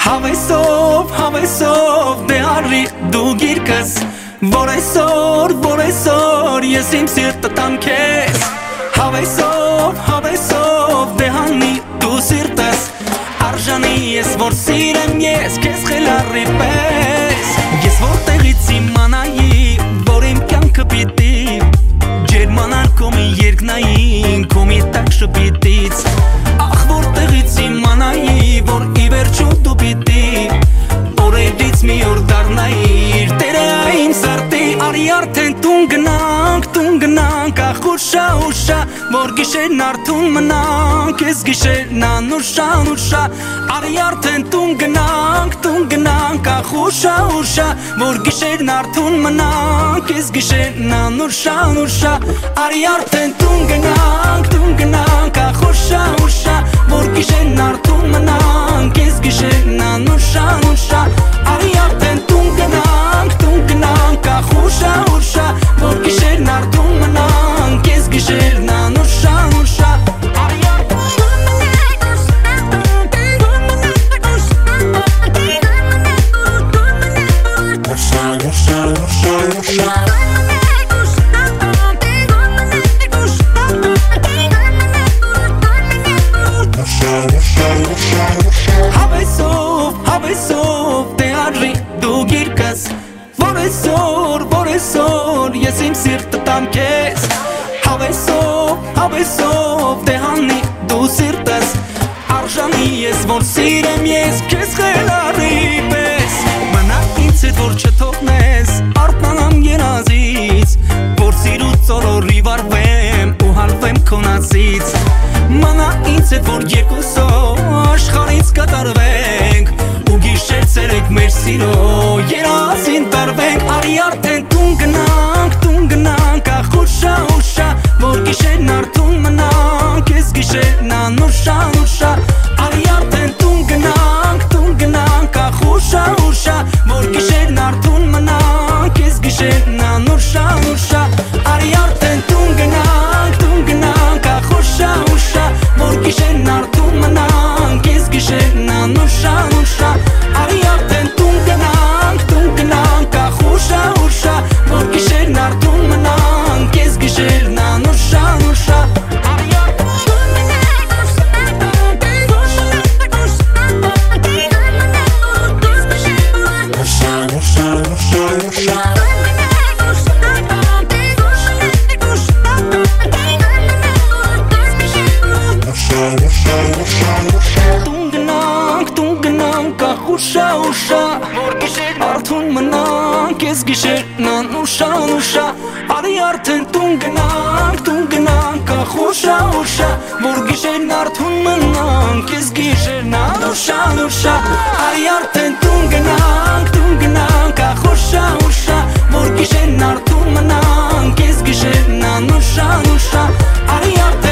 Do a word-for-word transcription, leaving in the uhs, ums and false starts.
Հավեսով, հավեսով դե արի դու գիրկս Որ այսօր, որ այսօր ես իմ սիրտը տամ քեզ Հավեսով, հավեսով դե հանի դու սիրտս Արժանի ես որ սիրեմ ես քեզ խելառի պես Ես որտեղից իմանայի որ իմ կյանքը պիտի Ջերմանալ քո մի երկնային քո մի տակ շպիտից Ախ որտեղից իմանայի որ ի վերջո դու պիտի Օրերից մի օր դառնայիր Տերը այն սրտի Արի արդեն տուն գնանք, տուն գնանք Ախ ուշա, ուշա Որ գիշերն արդուն մնանք Ես գիշերն անուշա, ուշա Արի արդեն տուն գնանք, տուն գնանք Ախ ուշա, ուշա Որ գիշերն արդուն մնանք Ես գիշերն անուշա, ուշա Արի արդեն տուն գնանք, տուն գնանք Ախ ուշա, ուշա Որ գիշերն արդուն մնանք Ես գիշերն անուշա, ուշա Արի արդեն տուն գնանք, տուն գնանք Ախ ուշա, ուշա Որ գիշերն արդուն մնանք Ես գիշերն անուշա, ուշա Արի Հավեսով, հավեսով դե արի դու գիրկս Որ այսօր, որ այսօր ես իմ սիրտը տամ քեզ Հավեսով, հավեսով դե հանի դու սիրտս Արժանի ես որ սիրեմ ես քեզ խելառի պես Մնա ինձ հետ որ չթողնես արթնանամ երազից Որ սիրուց օրորի վարվեմ ու հալվեմ քոնացից Մնա ինձ հետ որ երկուսով աշխարհից կատարվենք Ու գիշեր ցերեկ մեր սիրո երազին տարվենք Արի արդեն տուն գնանք, տուն գնանք Ախ ուշա, ուշա Որ գիշերն արդուն մնանք Ես գիշերն անուշա, ուշա Արի արդեն տուն գնանք, տուն գնանք Ախ ուշա, ուշա Որ գիշերն արդուն մնանք Ես գիշերն անուշա, ուշա Արի արդեն տուն գնանք, տուն գնանք Ախ ուշա, ուշա Որ գիշերն արդուն մնանք Ես գիշերն անուշա, ուշա Արի արդեն տուն գնանք, տուն գնանք Ախ ուշա, ուշա Որ գիշերն արդուն մնանք Ես գիշերն անուշա, ուշա Արի Տուն գնանք, տուն գնանք Ախ ուշա, ուշա Որ գիշերն արդուն մնանք Ես գիշերն անուշա, ուշա Արի արդեն տուն գնանք, տուն գնանք Ախ ուշա, ուշա Որ գիշերն արդուն մնանք Ես գիշերն անուշա, ուշա Արի արդեն տուն գնանք, տուն գնանք Ախ ուշա, ուշա Որ գիշերն արդուն մնանք Ես գիշերն անուշա, ուշա Արի արդեն